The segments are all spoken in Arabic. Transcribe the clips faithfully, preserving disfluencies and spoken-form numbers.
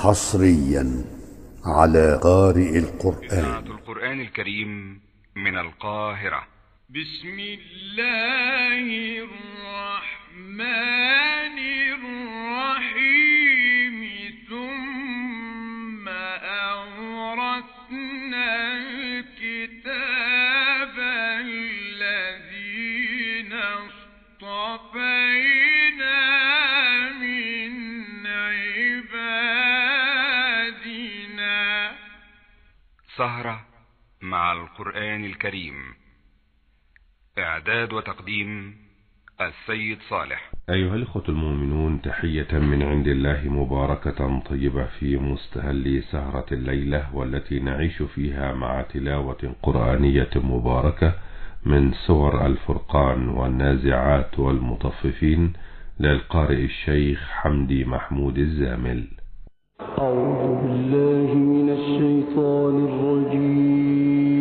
حصريا على قارئ القرآن. إذاعة القرآن الكريم من القاهرة. بسم الله الرحمن الرحيم. ثم أورثنا الكتاب الذين اصطفينا من عبادنا. سهرة مع القرآن الكريم. إعداد وتقديم السيد صالح. أيها الإخوة المؤمنون، تحية من عند الله مباركة طيبة في مستهل سهرة الليلة، والتي نعيش فيها مع تلاوة قرآنية مباركة من سور الفرقان والنازعات والمطففين للقارئ الشيخ حمدي محمود الزامل. أعوذ بالله من الشيطان الرجيم.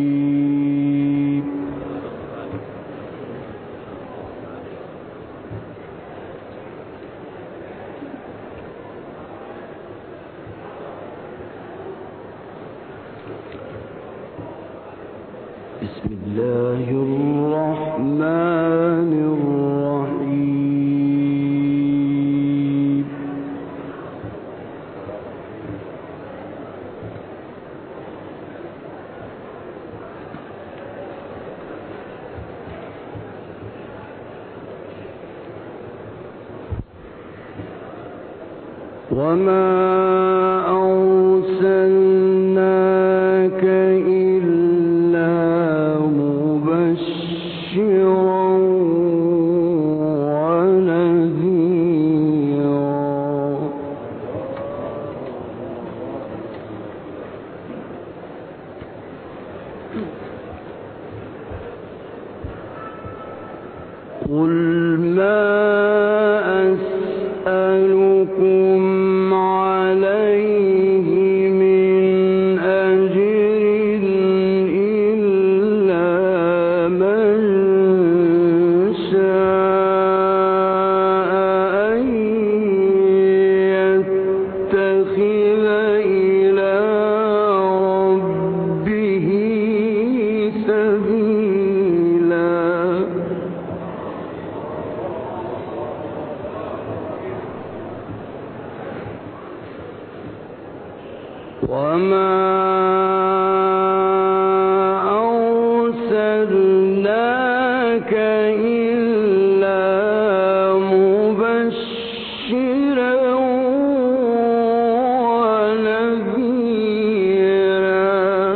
بسم الله الرحمن الرحيم. وما أرسلناك إلا مبشرا ونذيرا. قل ما أسألكم عليه من أجر إلا من شاء أن يتخذ إلى ربه سبيلا. وما أرسلناك إلا مبشرا ونذيرا.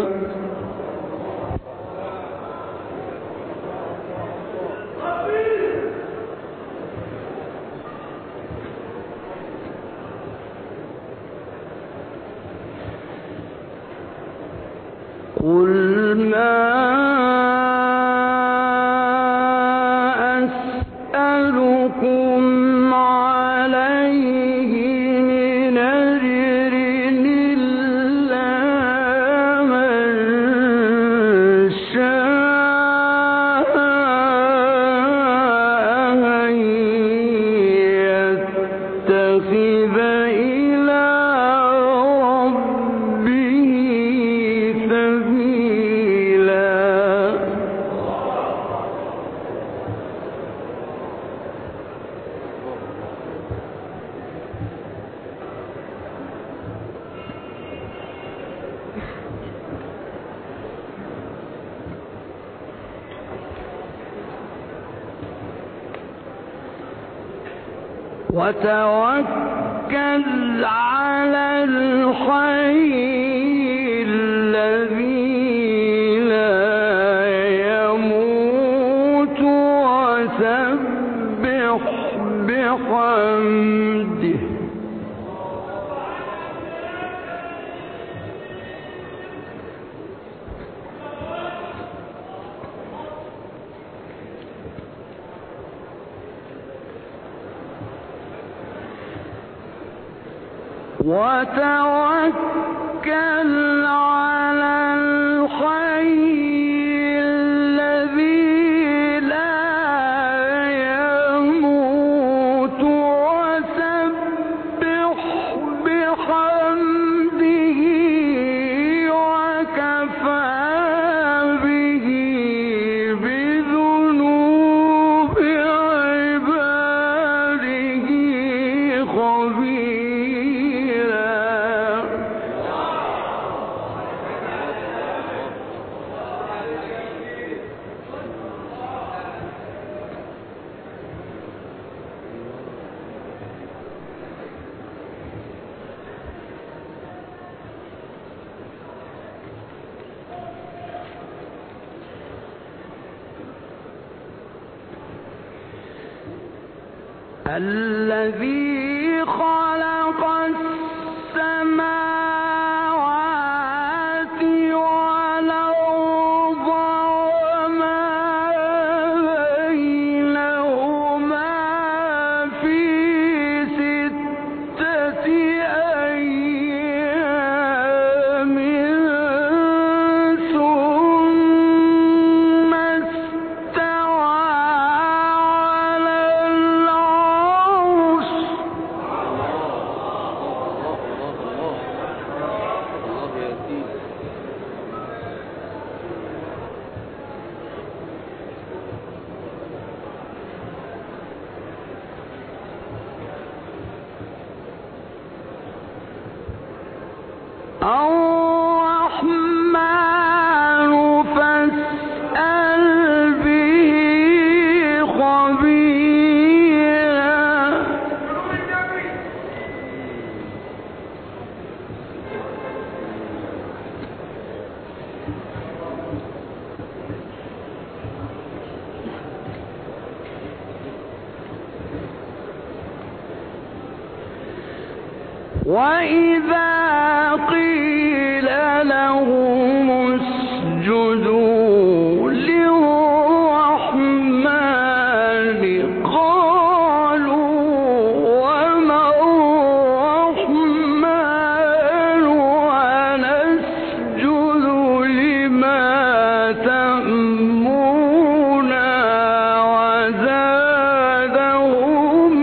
قل ما أسألكم عليه من أجر إلا من شاء أن يتخذ إلى ربه سبيلا. وتوكل على الحي الذي لا يموت وسبح بحمده. وتوكل على الحي الذي لا يموت وسبح بحمده الذي خلق السماوات والأرض وما بينهما في ستة أيام ثم استوى على العرش. الرحمن فاسأل به خبيرا. وإذا قيل لهم اسجدوا للرحمن قالوا وما الرحمن ونسجد لما تأمرنا وزادهم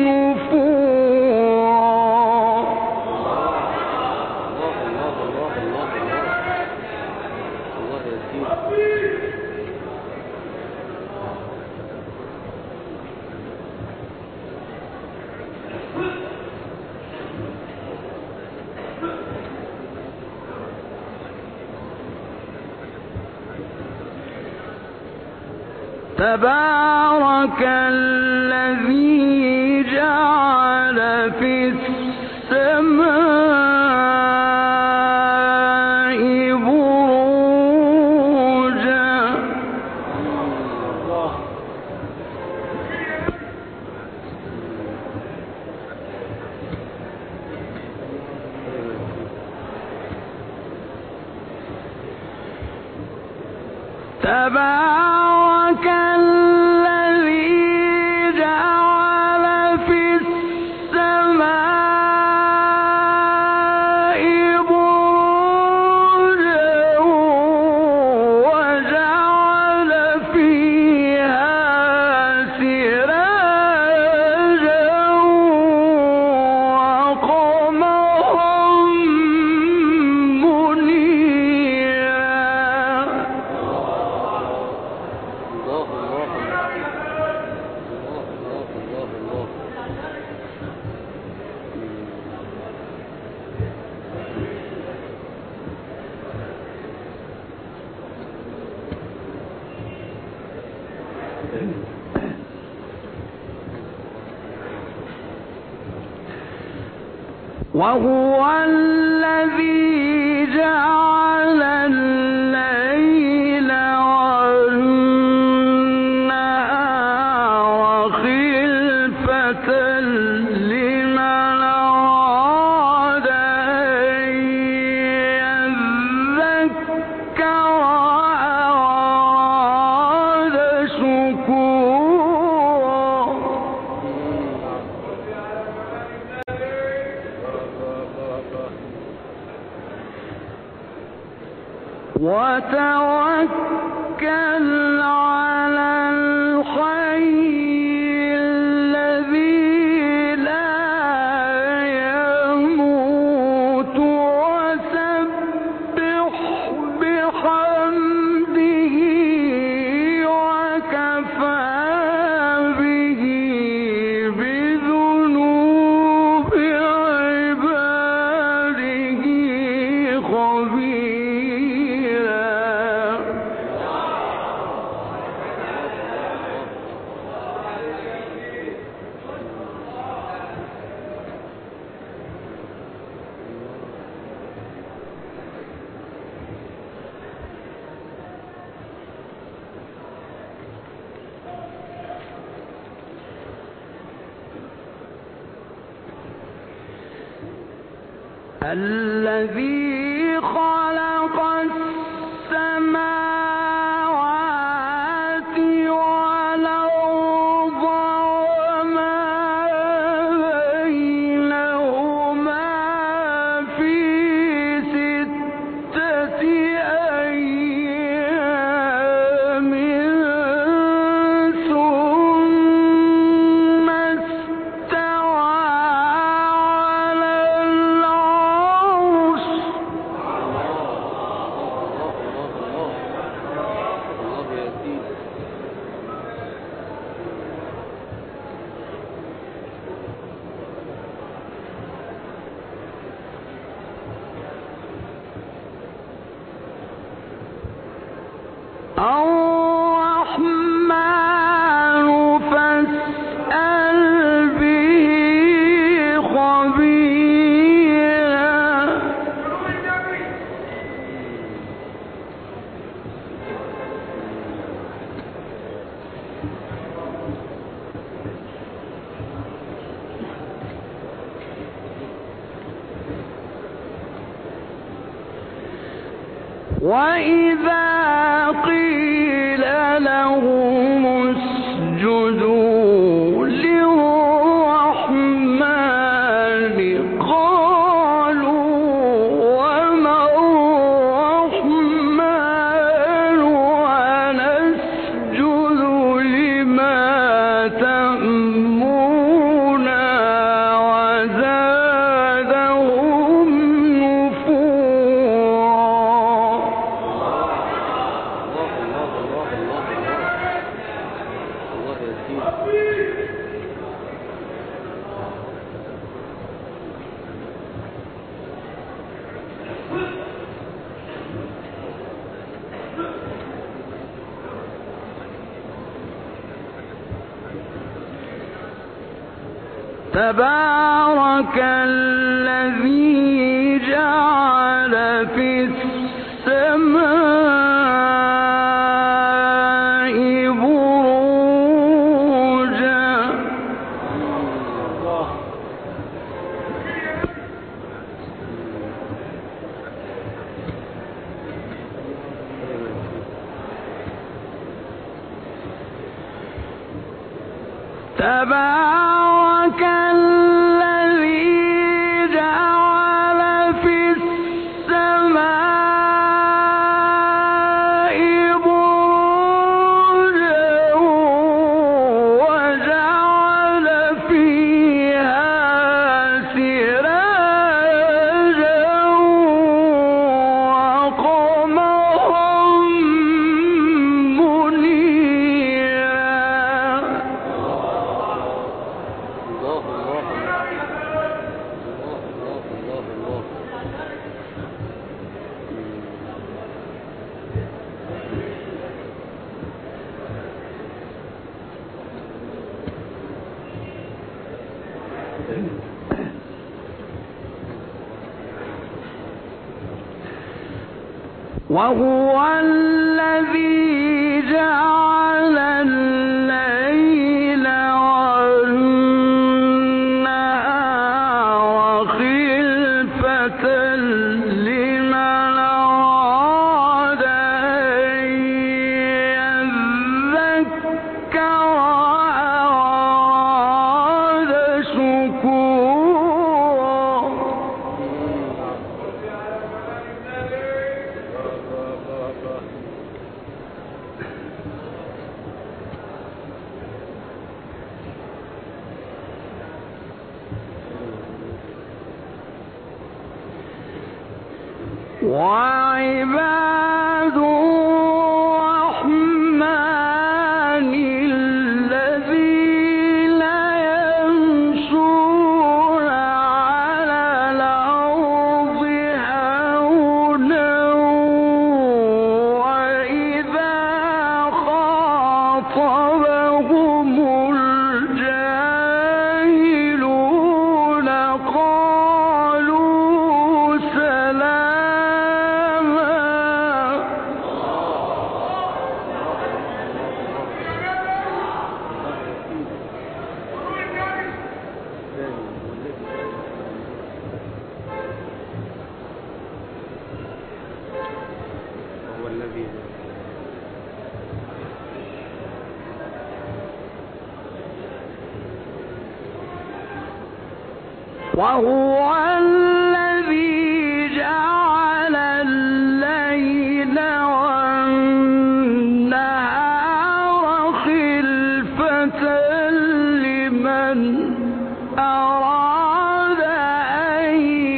نفورا. تبارك الذي جعل في السماء بروجا. تبارك الذي جعل في السماء بروجا وجعل فيها سراجا وقمرا منيرا. وهو الذي جعل الليل والنهار خلفة لمن أراد أن يذكر أراد شكورا. وتوكل على الحي الذي لا يموت وسبح بحمده وكفى به بذنوب عباده خبيرا. الذي خلق السماوات والأرض وما بينهما في ستة أيام ثم استوى على العرش. الرحمن فاسأل به خبيرا. وإذا قيل لهم اسجدوا للرحمن قالوا وما الرحمن ونسجد لما تأمرنا وزادهم نفورا. تبارك الذي جعل في السماء بروجا. تبارك الذي جعل في السماء بروجا وجعل فيها سراجا وقمرا منيرا. وهو الذي جعل الليل والنهار خلفة لمن أراد أن يذكر أراد شكورا. وعباد الرحمن الذين يمشون على الأرض هونا وإذا خاطبهم الجاهلون قالوا سلاما. وهو الذي جعل الليل والنهار خلفة لمن أراد أن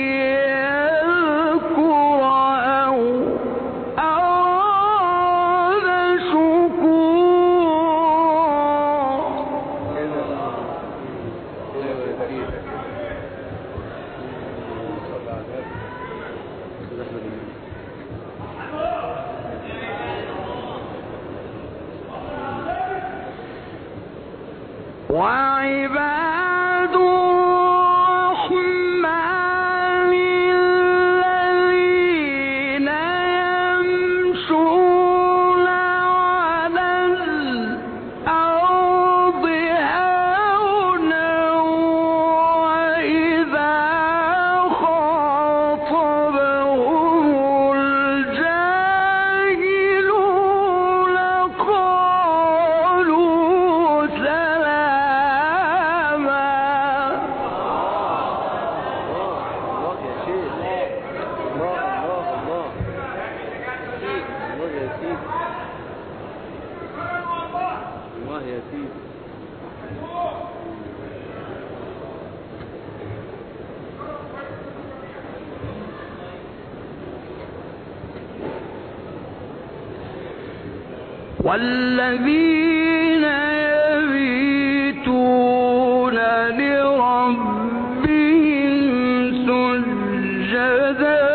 يذكر أو أراد وعباد الرحمن الذين يمشون على الأرض هونا وإذا خاطبهم الجاهلون قالوا سلاما. والذين يبيتون لربهم سجدا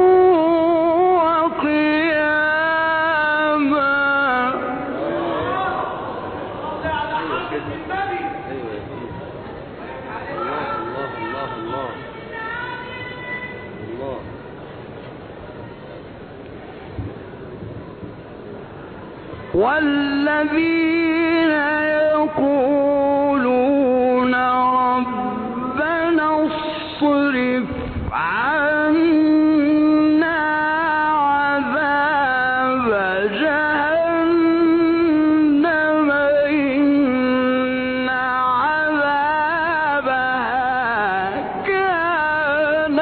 وقياما. والذين يقولون ربنا اصرف عنا عذاب جهنم إن عذابها كان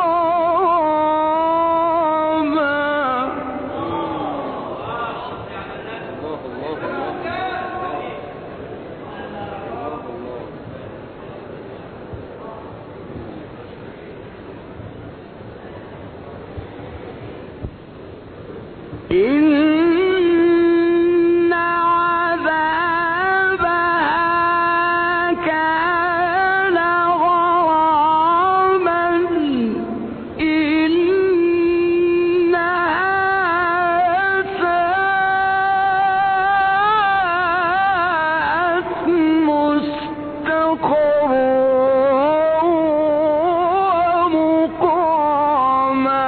إن عذابها كان غراما إنها ساءت مستقرا ومقاما.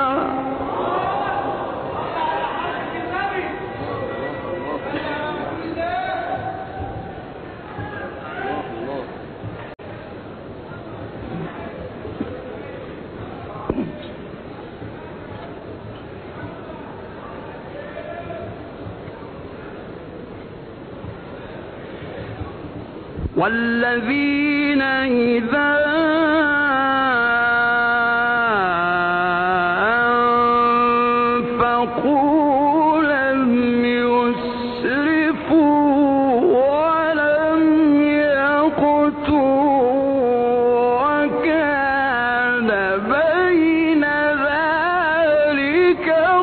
والذين إذا أنفقوا لم يسرفوا ولم يقتروا وكان بين ذلك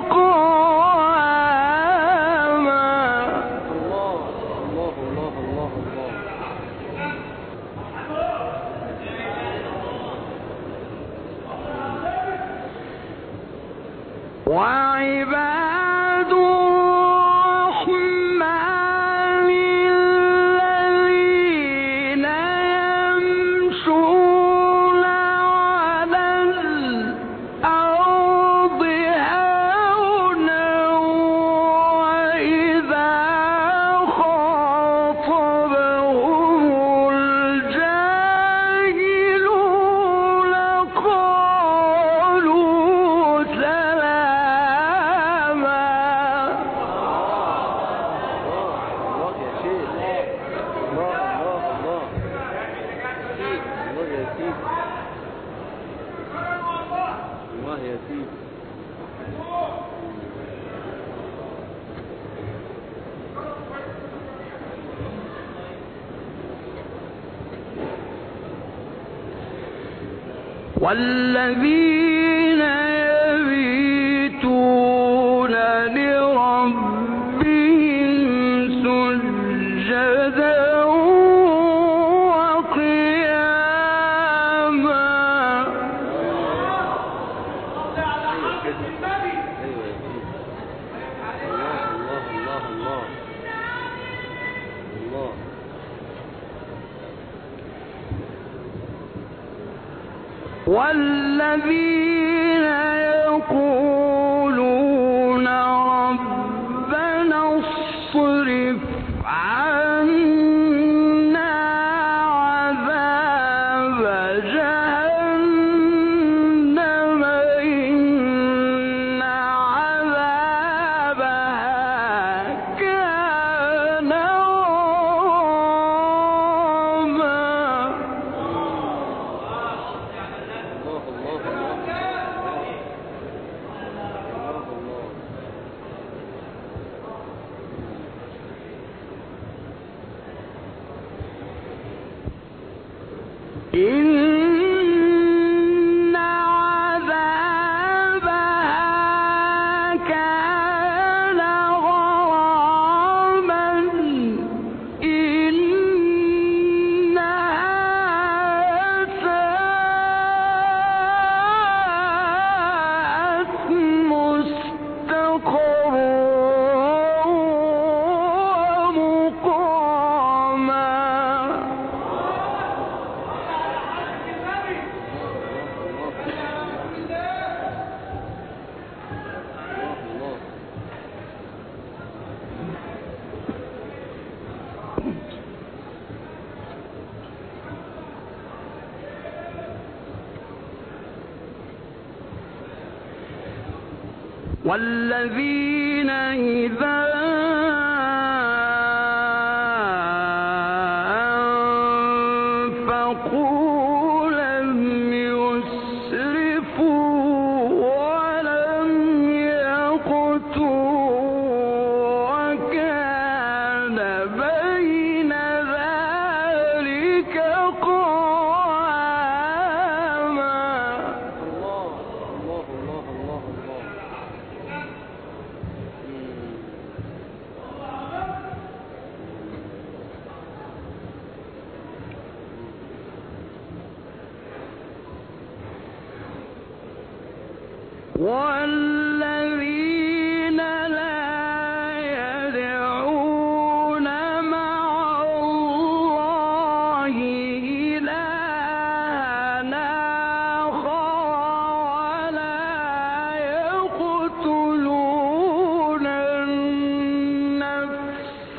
قواما. وعباد الرحمن الذين يمشون على الأرض هونا وإذا خاطبهم الجاهلون قالوا سلاما. والذين يبيتون لربهم سجدا وقياما. والذين يقولون ربنا اصرف عنا عذاب جهنم إن عذابها كان إن عذابها كان غراما إنها ساءت مستقرا ومقاما. والذين إذا أنفقوا لم يسرفوا ولم يقتروا وكان بين ذلك قواما. والذين لا يدعون مع الله إلهًا آخر ولا يقتلون النفس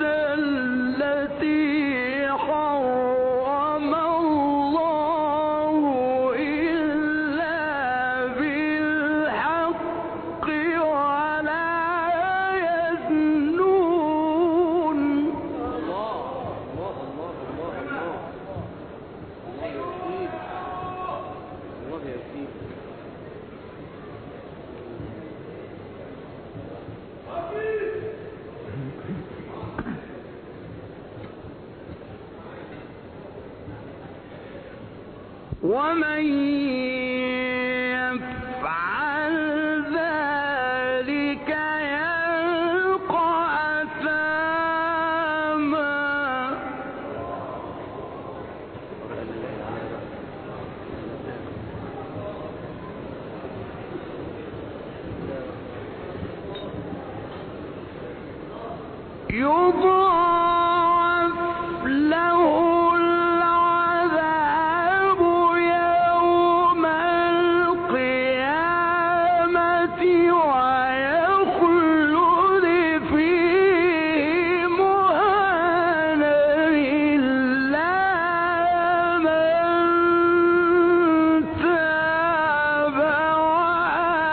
التي حرم الله إلا بالحق ولا يزنون. ومن يفعل ذلك يلقى أثاما. يضاعف له العذاب يوم القيامة ويخلد فيه مهانا إلا من تاب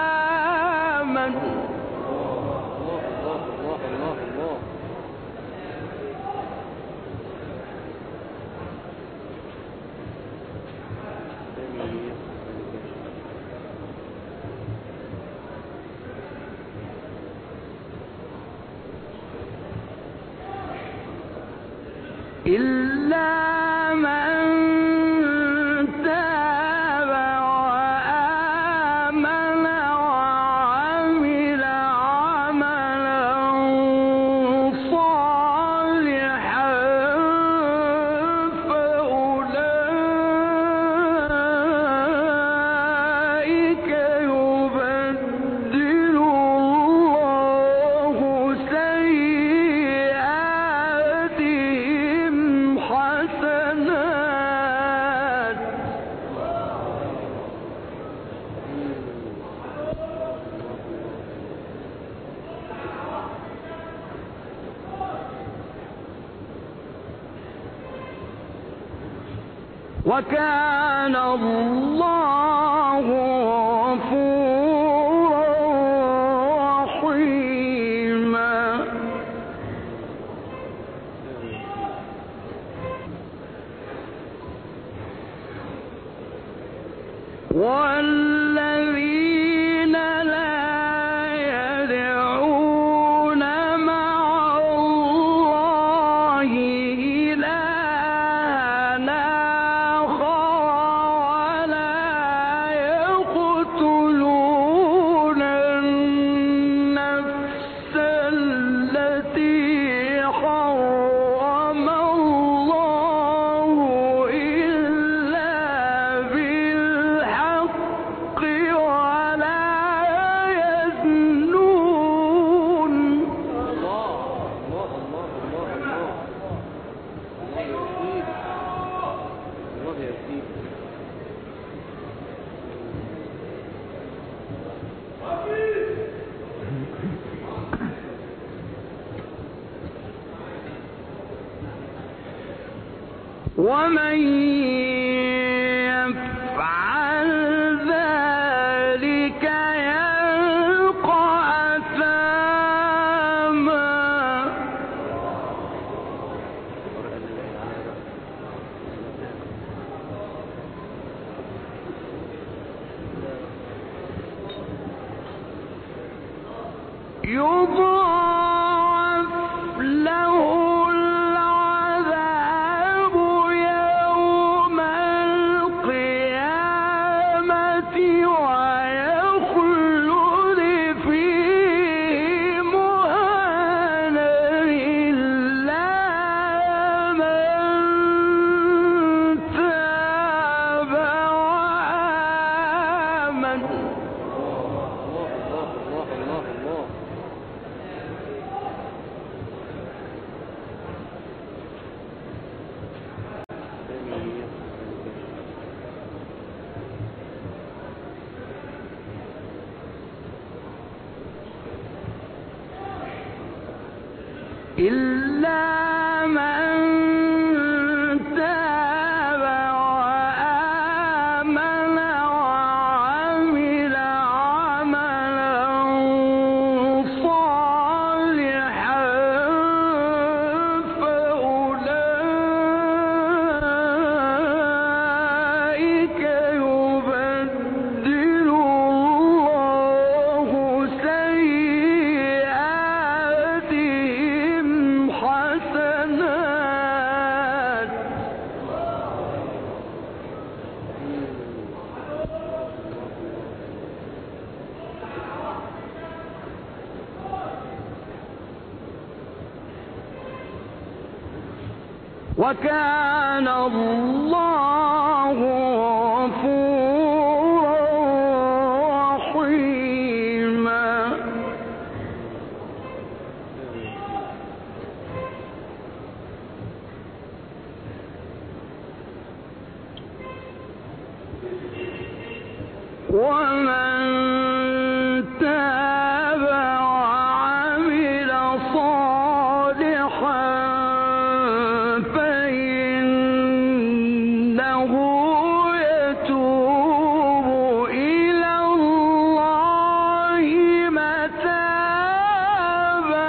وآمن. إلا من تاب وآمن وعمل عملا صالحا فأولئك يبدل الله سيئاتهم حسنات وكان الله غفورا رحيما والذين لا يدعون مع الله إلهًا آخر ولا يقتلون النفس التي حرم الله إلا بالحق ولا يزنون ومن يفعل ذلك يلقى أثاما يضاعف له العذاب يوم القيامة ويخلد فيه مهانا إلا من تاب وآمن إلا من تاب وآمن وعمل عملا صالحا فأولئك يبدل الله سيئاتهم حسنات وكان الله غفورا رحيما ومن تاب وعمل صالحا فإنه يتوب إلى الله متابا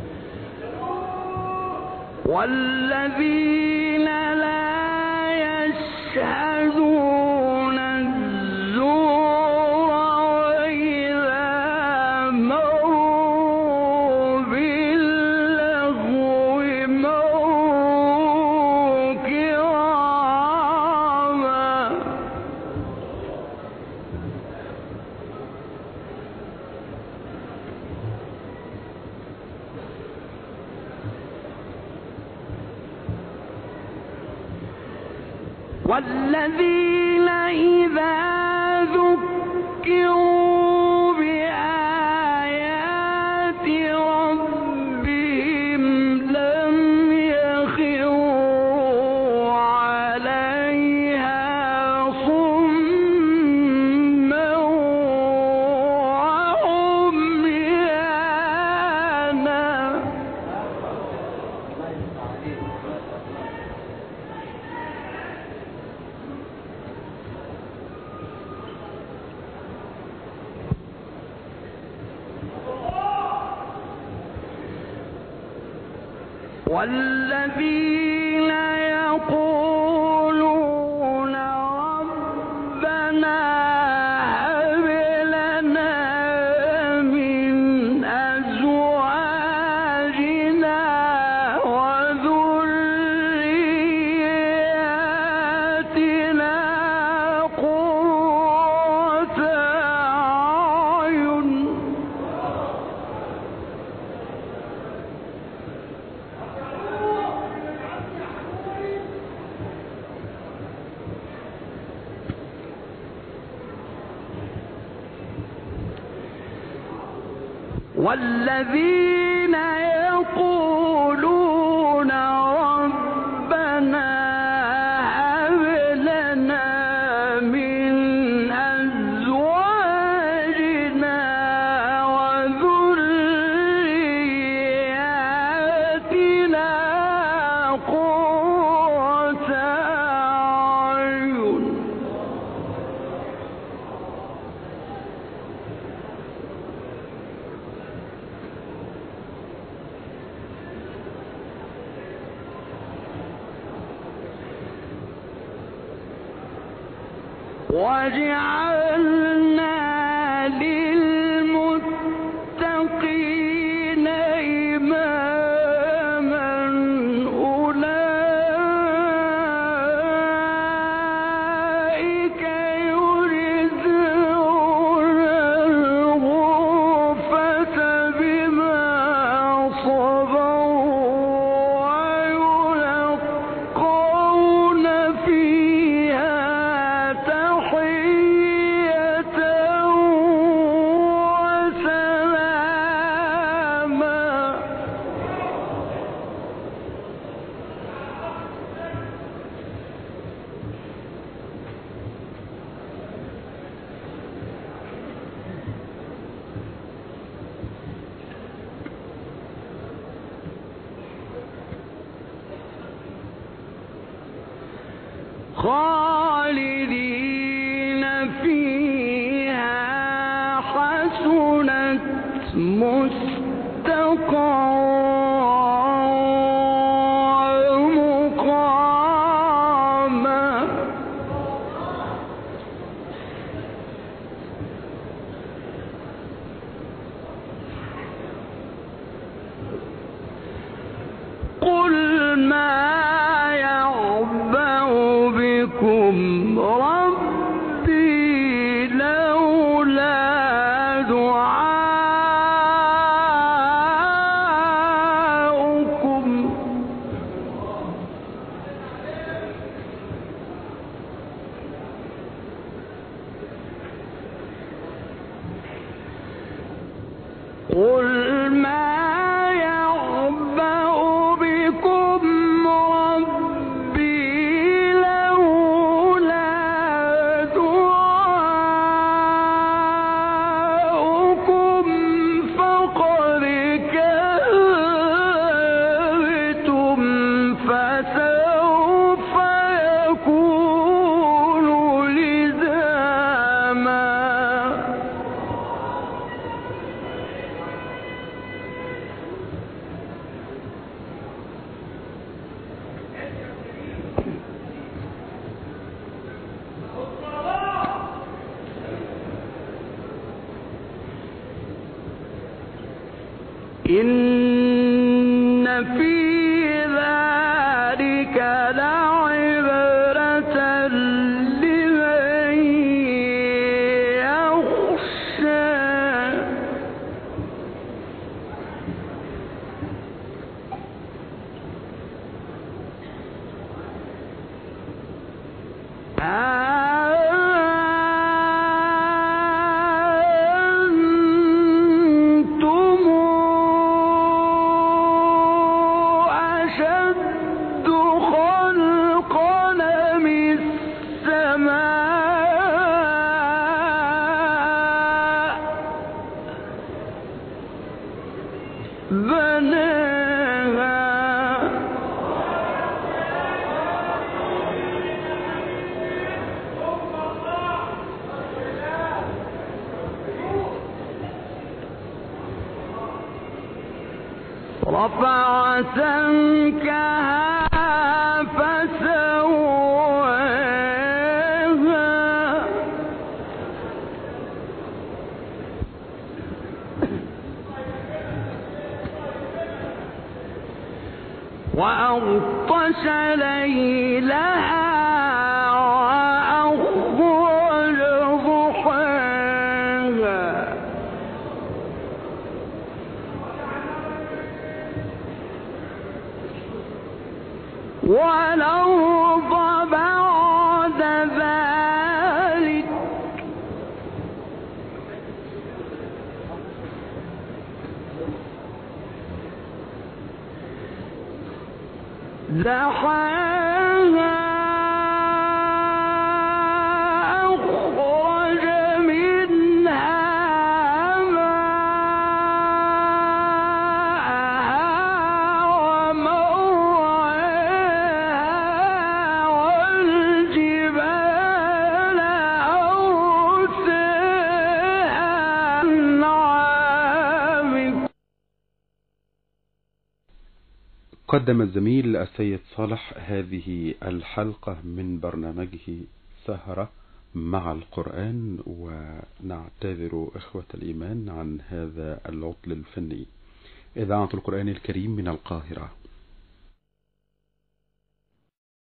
والذين لا ويشهدون الزور وإذا مروا باللغو مروا كراما والذين إذا ذكروا بآيات ربهم لم يخروا عليها صما وعميانا والذين يقولون ربنا هب لنا من أزواجنا وذرياتنا قرة أعين والذين يقولون ربنا هب لنا من أزواجنا وذرياتنا قرة أعين وجعلنا للمتقين إماما أولئك يجزون الغرفة بما صبروا ويلقون فيها تحية وسلاما خالدين فيها حسنت مستقرا مقاما قل ما يعبأ بكم ربي لولا دعاؤكم قل ما يعبأ بكم ربي لولا دعاؤكم فقد كذبتم فسوف يكون لزاما إن في ذلك لعبرة لمن يخشى أنتم أشد خلقا أم السماء بناها رفع سمكها فسواها وأغطش ليلها وأخرج ضحاها والأرض بعد ذلك دحاها أخرج منها ماءها ومرعاها والجبال أرساها لأنعامكم. قدم الزميل السيد صالح هذه الحلقة من برنامجه سهرة مع القرآن، ونعتذر إخوة الإيمان عن هذا العطل الفني. إذاعة القرآن الكريم من القاهرة.